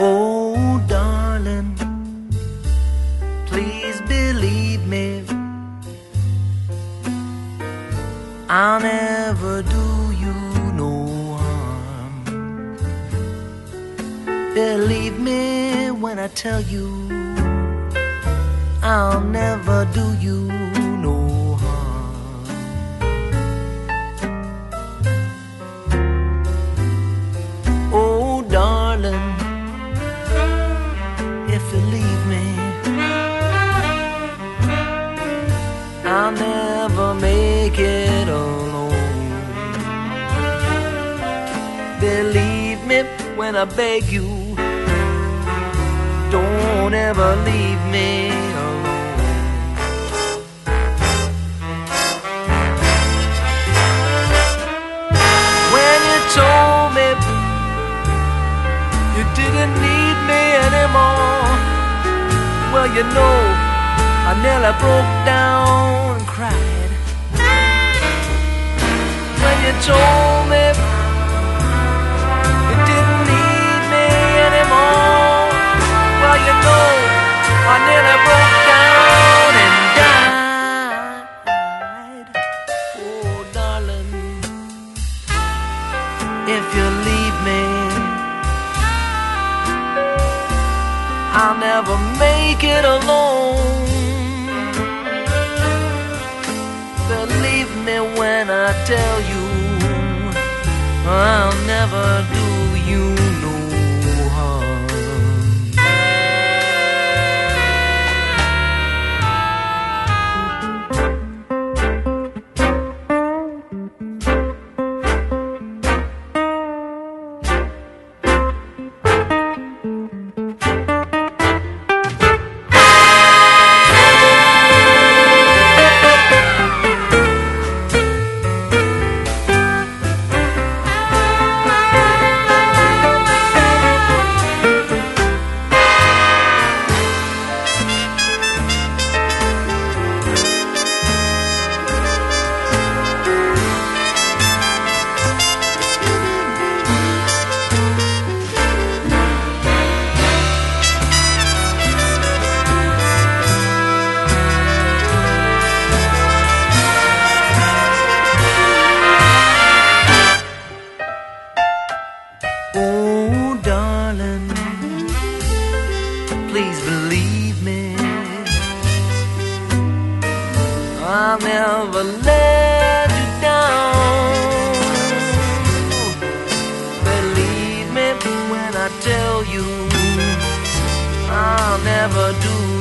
Oh, darling, please believe me, I'll never do you no harm. Believe me when I tell you, I'll never do you no harm. Oh, darling, if you leave me, I'll never make it alone. Believe me when I beg you, don't ever leave me alone. When you told me you didn't need me anymore, well, you know, I nearly broke down and cried. When you told me you didn't need me anymore, well, you know, I nearly broke down and died. Oh, darling, if you leave me, I'll never make it alone. Believe me when I tell you, I'll never do you no harm. Oh, darling, please believe me, I'll never let you down. Believe me when I tell you, I'll never do